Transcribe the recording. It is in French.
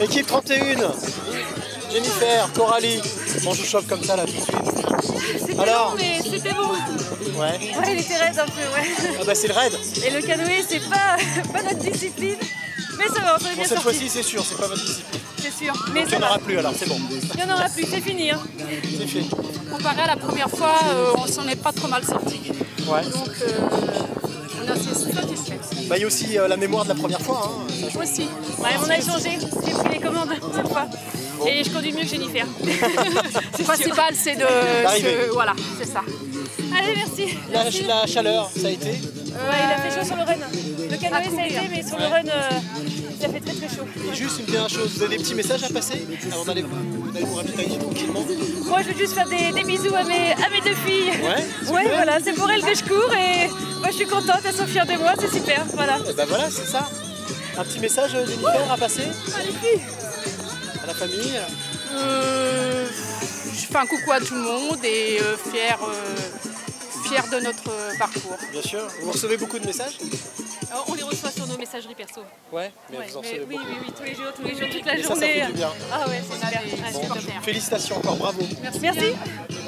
Équipe 31, Jennifer, Coralie. Bon, je chauffe comme ça là tout de suite. C'était Alors long, mais c'était bon. Ouais. Ouais, il était raide un peu, ouais. Ah bah c'est le raid. Et le canoë, c'est pas notre discipline. Mais ça va, on est Bon, bien cette sortis. fois-ci c'est sûr, c'est pas votre discipline. C'est sûr. Mais Donc, il ça n'y en aura va. plus alors, c'est bon. Il n'y en aura plus, c'est fini. Hein. C'est fait. Comparé à la première fois, on s'en est pas trop mal sorti. Ouais. Donc on est assez satisfait. Bah, il y a aussi la mémoire de la première fois. Hein. Ça joue. Aussi. Ouais, on a échangé. J'ai pris les commandes cette fois. Et je conduis mieux que Jennifer. Le principal, c'est D'arriver. voilà, c'est ça. Allez, merci. La chaleur, ça a été. Ouais, il a fait chaud sur le run. Le canoë, ça a été, mais sur le Ouais. run, ça fait très très chaud. Et juste une dernière chose, vous avez des petits messages à passer avant d'aller vous ravitailler tranquillement? Moi, je veux juste faire des bisous à mes deux filles. Ouais, super. Ouais, voilà, c'est pour elles que je cours et moi, je suis contente, elles sont fières de moi, c'est super. Voilà. Et bah voilà, c'est ça. Un petit message, Jennifer, à passer Allez, filles. à la famille. Je fais un coucou à tout le monde et fier de notre parcours. Bien sûr. Vous recevez beaucoup de messages? Alors, on les reçoit sur nos messageries perso. Ouais, mais Ouais, vous en mais recevez oui, beaucoup. oui, tous les jours, toute la Et ça journée. fait du bien. Ah ouais, c'est super. des Ouais, Bon, super. félicitations encore, bravo. Merci.